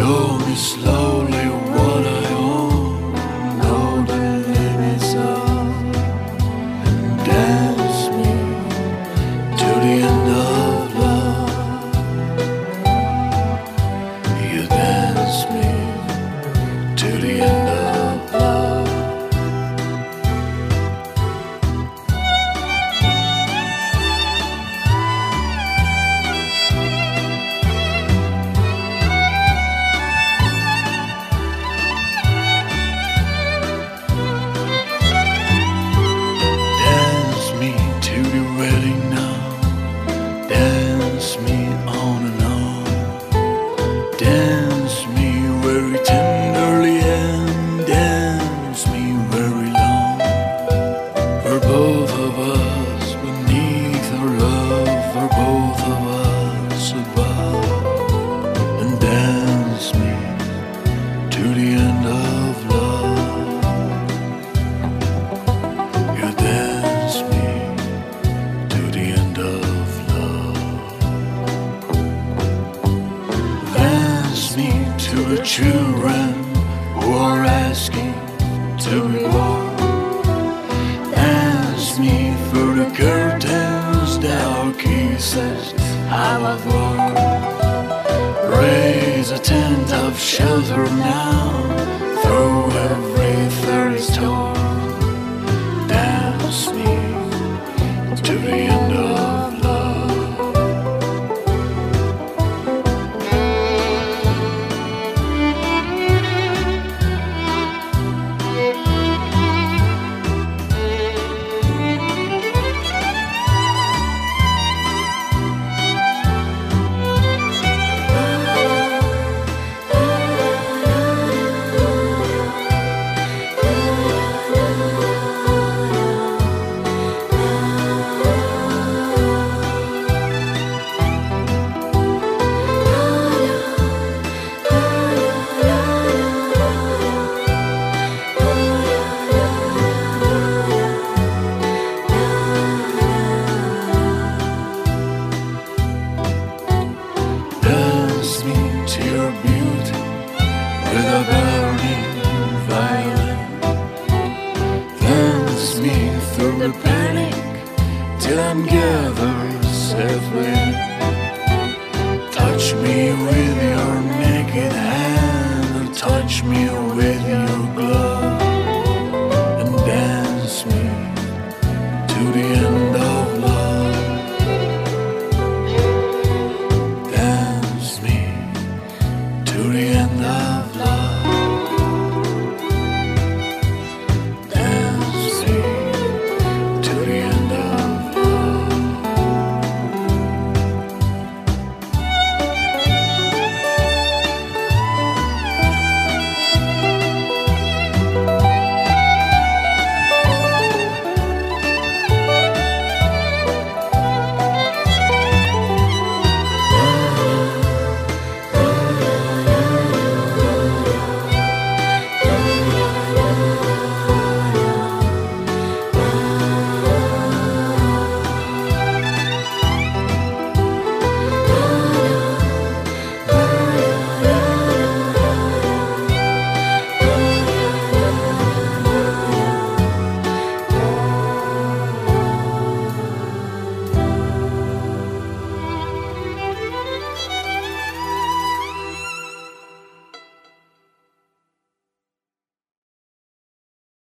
Show me slowly what I own, know the limits of, and dance me to the end of love. You dance me to the end of love. Dance me on and on. Dance me very tenderly and dance me very long. For both of us beneath our love, for both of us above. And dance me to the end of love. You dance me to the end of to the children who are asking to be born. Dance me for the curtains that our kisses have outworn. Raise a tent of shelter now through every third storm. Dance me to the end of love. To your beauty with a burning violin. Dance me through the panic till I'm gathered safely. Touch me with your naked hand, and touch me with your glove, and dance me to the end of love. To the end of love.